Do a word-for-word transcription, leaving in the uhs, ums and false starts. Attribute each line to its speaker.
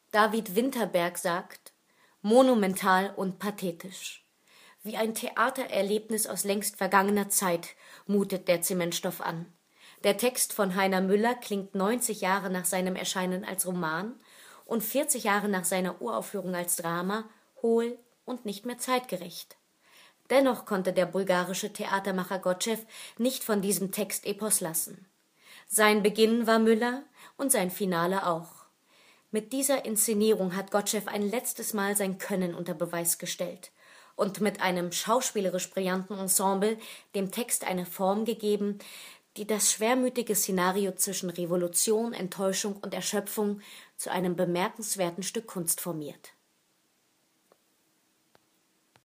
Speaker 1: David Winterberg sagt: Monumental und pathetisch. Wie ein Theatererlebnis aus längst vergangener Zeit mutet der Zementstoff an. Der Text von Heiner Müller klingt neunzig Jahre nach seinem Erscheinen als Roman und vierzig Jahre nach seiner Uraufführung als Drama hohl und nicht mehr zeitgerecht. Dennoch konnte der bulgarische Theatermacher Gottschew nicht von diesem Textepos lassen. Sein Beginn war Müller und sein Finale auch. Mit dieser Inszenierung hat Gottschew ein letztes Mal sein Können unter Beweis gestellt und mit einem schauspielerisch brillanten Ensemble dem Text eine Form gegeben, die das schwermütige Szenario zwischen Revolution, Enttäuschung und Erschöpfung zu einem bemerkenswerten Stück Kunst formiert.